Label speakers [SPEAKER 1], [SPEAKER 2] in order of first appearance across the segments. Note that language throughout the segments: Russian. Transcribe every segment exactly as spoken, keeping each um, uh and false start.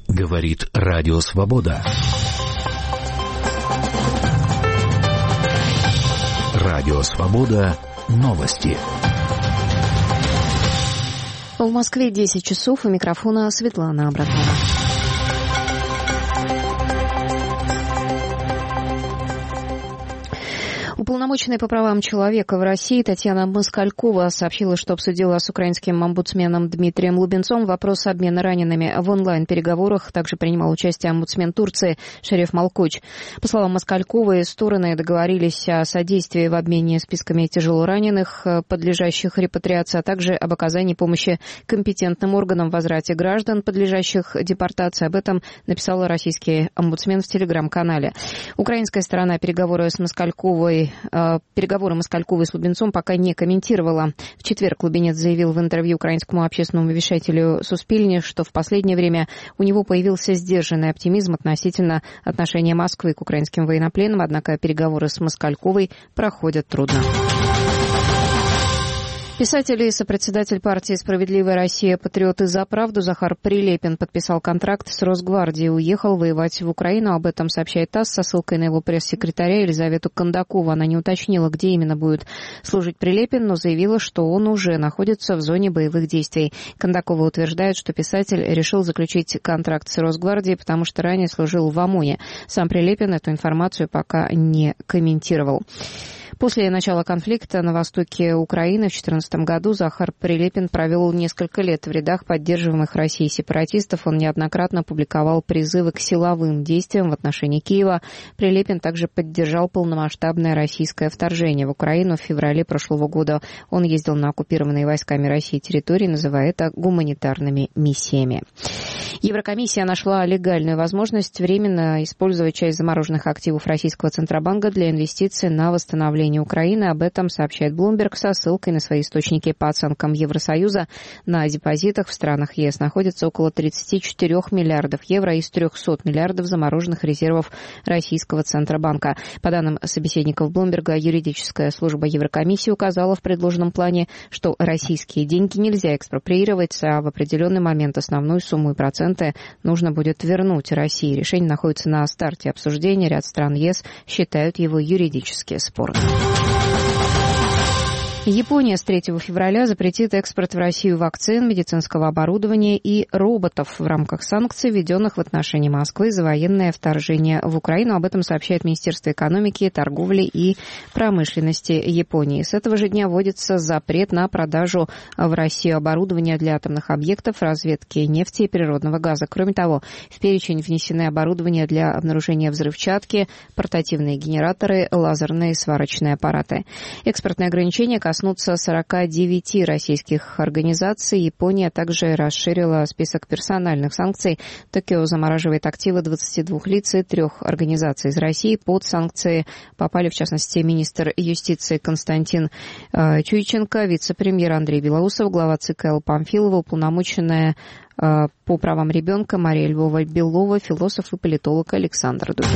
[SPEAKER 1] Говорит Радио Свобода. Радио Свобода. Новости.
[SPEAKER 2] В Москве десять часов. У микрофона Светлана Абракова. Уполномоченная по правам человека в России Татьяна Москалькова сообщила, что обсудила с украинским омбудсменом Дмитрием Лубенцом вопрос обмена ранеными в онлайн-переговорах. Также принимал участие омбудсмен Турции Шереф Малкоч. По словам Москальковой, стороны договорились о содействии в обмене списками тяжелораненых, подлежащих репатриации, а также об оказании помощи компетентным органам в возврате граждан, подлежащих депортации. Об этом написал российский омбудсмен в телеграм-канале. Украинская сторона переговоры с Москальковой Переговоры Москальковой с Лубенцом пока не комментировала. В четверг Лубенец заявил в интервью украинскому общественному вещателю Суспильне, что в последнее время у него появился сдержанный оптимизм относительно отношения Москвы к украинским военнопленным, однако переговоры с Москальковой проходят трудно. Писатель и сопредседатель партии «Справедливая Россия. Патриоты за правду» Захар Прилепин подписал контракт с Росгвардией и уехал воевать в Украину. Об этом сообщает ТАСС со ссылкой на его пресс-секретаря Елизавету Кондакову. Она не уточнила, где именно будет служить Прилепин, но заявила, что он уже находится в зоне боевых действий. Кондакова утверждает, что писатель решил заключить контракт с Росгвардией, потому что ранее служил в ОМОНе. Сам Прилепин эту информацию пока не комментировал. После начала конфликта на востоке Украины в две тысячи четырнадцатом году Захар Прилепин провел несколько лет в рядах поддерживаемых Россией сепаратистов. Он неоднократно публиковал призывы к силовым действиям в отношении Киева. Прилепин также поддержал полномасштабное российское вторжение в Украину в феврале прошлого года. Он ездил на оккупированные войсками России территории, называя это гуманитарными миссиями. Еврокомиссия нашла легальную возможность временно использовать часть замороженных активов российского Центробанка для инвестиций на восстановление Украины. Об этом сообщает Bloomberg со ссылкой на свои источники. По оценкам Евросоюза, на депозитах в странах ЕС находится около тридцать четыре миллиардов евро из триста миллиардов замороженных резервов российского Центробанка. По данным собеседников Bloomberg, юридическая служба Еврокомиссии указала в предложенном плане, что российские деньги нельзя экспроприировать, а в определенный момент основную сумму и проценты нужно будет вернуть России. Решение находится на старте обсуждения. Ряд стран ЕС считают его юридически спорным. Япония с третьего февраля запретит экспорт в Россию вакцин, медицинского оборудования и роботов в рамках санкций, введенных в отношении Москвы за военное вторжение в Украину. Об этом сообщает Министерство экономики, торговли и промышленности Японии. С этого же дня вводится запрет на продажу в Россию оборудования для атомных объектов, разведки нефти и природного газа. Кроме того, в перечень внесены оборудование для обнаружения взрывчатки, портативные генераторы, лазерные сварочные аппараты. Экспортные ограничения коснутся сорока девяти российских организаций. Япония также расширила список персональных санкций. Токио замораживает активы двадцати двух лиц и трех организаций из России. Под санкции попали, в частности, министр юстиции Константин э, Чуйченко, вице-премьер Андрей Белоусов, глава ЦК Элла Памфилова, уполномоченная э, по правам ребенка Мария Львова-Белова, философ и политолог Александр Дубин.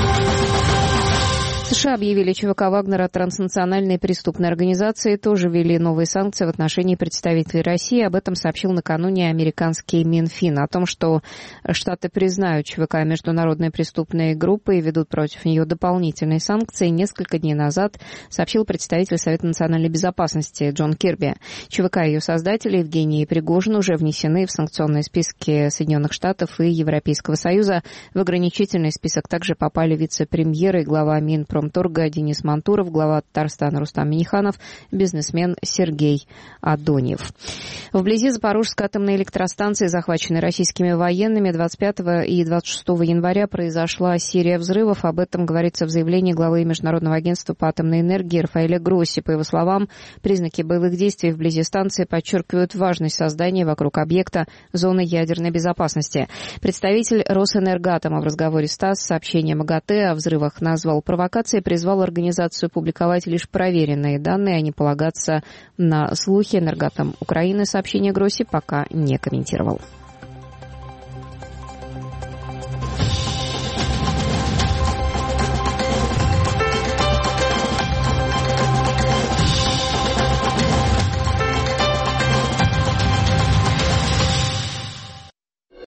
[SPEAKER 2] США объявили ЧВК Вагнера транснациональной преступной организацией, тоже ввели новые санкции в отношении представителей России. Об этом сообщил накануне американский Минфин. О том, что Штаты признают ЧВК международной преступной группой и ведут против нее дополнительные санкции, несколько дней назад сообщил представитель Совета национальной безопасности Джон Кирби. ЧВК и ее создатели Евгений Пригожин уже внесены в санкционные списки Соединенных Штатов и Европейского Союза. В ограничительный список также попали вице-премьеры и глава Минпромторга Денис Мантуров, глава Татарстана Рустам Минниханов, бизнесмен Сергей Адоньев. Вблизи Запорожской атомной электростанции, захваченной российскими военными, двадцать пятого и двадцать шестого января произошла серия взрывов. Об этом говорится в заявлении главы Международного агентства по атомной энергии Рафаэля Гросси. По его словам, признаки боевых действий вблизи станции подчеркивают важность создания вокруг объекта зоны ядерной безопасности. Представитель Росэнергоатома в разговоре с ТАСС с сообщением МАГАТЭ о взрывах назвал провокацией, призвал организацию публиковать лишь проверенные данные, а не полагаться на слухи. Энергоатом Украины сообщение Гросси пока не комментировал.